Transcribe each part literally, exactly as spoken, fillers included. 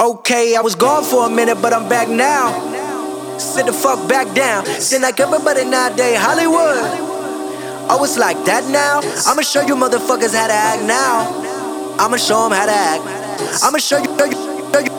Okay, I was gone for a minute, but I'm back now. Sit the fuck back down. Seem like everybody nowadays Hollywood. Oh, it's like that now? I'ma show you motherfuckers how to act now. I'ma show them how to act. I'ma show you, show you, show you.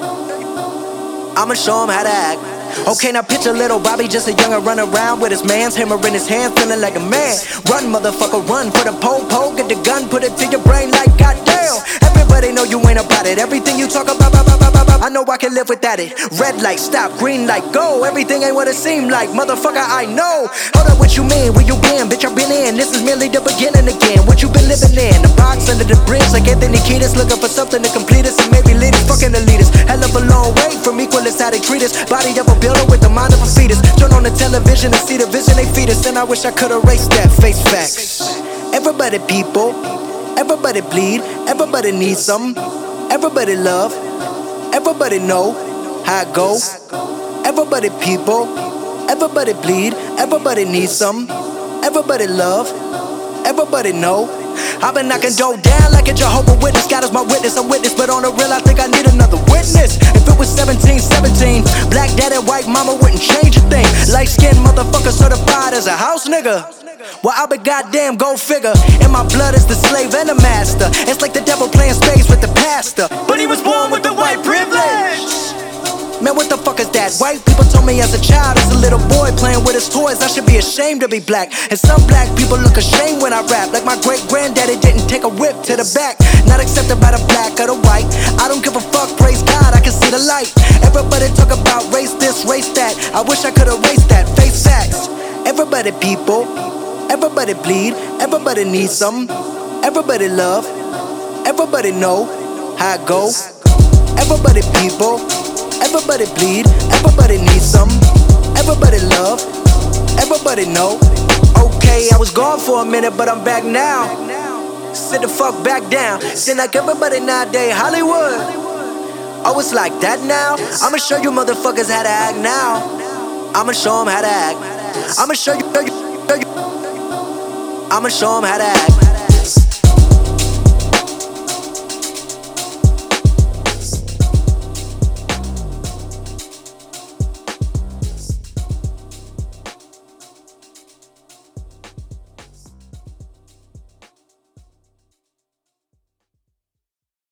I'ma show them how to act. Okay, now picture little Bobby, just a youngin' run around with his man's hammer in his hand, feeling like a man. Run, motherfucker, run for the pole, pole, get the gun, put it to your brain like goddamn. Everybody know you ain't about it. Everything you talk about, about, about, about, about, I know I can live without it. Red light, stop, green light, go. Everything ain't what it seem like, motherfucker, I know. Hold up, what you mean? Where you been? Bitch, I been in. This is merely the beginning again. What you been living in? The box under the bridge, like Anthony Kiedis, looking for something to complete us and maybe lead us. Fucking elitist, hell of a long way from equalists, how they treat us. Body of a builder with the mind of a fetus. Turn on the television and see the vision they feed us, and I wish I could erase that. Face facts. Everybody people, everybody bleed, everybody needs some, everybody love, everybody know how it go. Everybody people, everybody bleed, everybody needs some, everybody love, everybody know. I've been knocking dough down like a Jehovah's Witness. God is my witness, I'm witness, but on the real I think I need another witness. If it was seventeen seventeen, black dad and white mama wouldn't change a thing. Light skinned motherfucker certified as a house nigga. Well, I be goddamn, go figure. In my blood is the slave and the master. It's like the devil playing space with the pastor, but he was born with the white privilege. Man, what the fuck is that? White people told me as a child, as a little boy playing with his toys, I should be ashamed to be black. And some black people look ashamed when I rap, like my great granddaddy didn't take a whip to the back. Not accepted by the black or the white. I don't give a fuck, praise God, I can see the light. Everybody talk about race this, race that. I wish I could erase that, face facts. Everybody people, everybody bleed, everybody needs some, everybody love, everybody know how it go. Everybody people, everybody bleed, everybody needs some, everybody love, everybody know. Okay, I was gone for a minute, but I'm back now. Sit the fuck back down. Seem like everybody nowadays Hollywood. Oh, it's like that now? I'ma show you motherfuckers how to act now. I'ma show them how to act. I'ma show you, show you, show you. I'ma show them how to act.